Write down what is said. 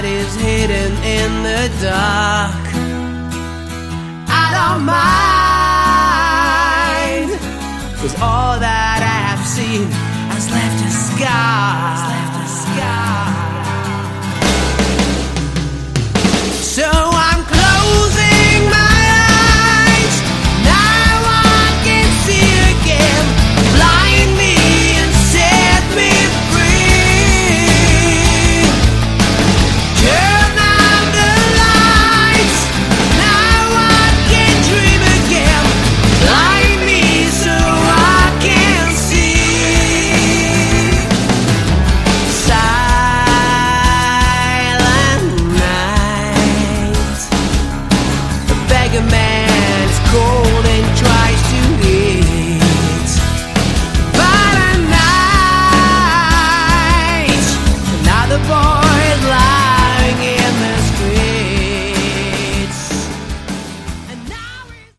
is hidden in the dark. I don't mind, 'cause all that I have seen has left a scar.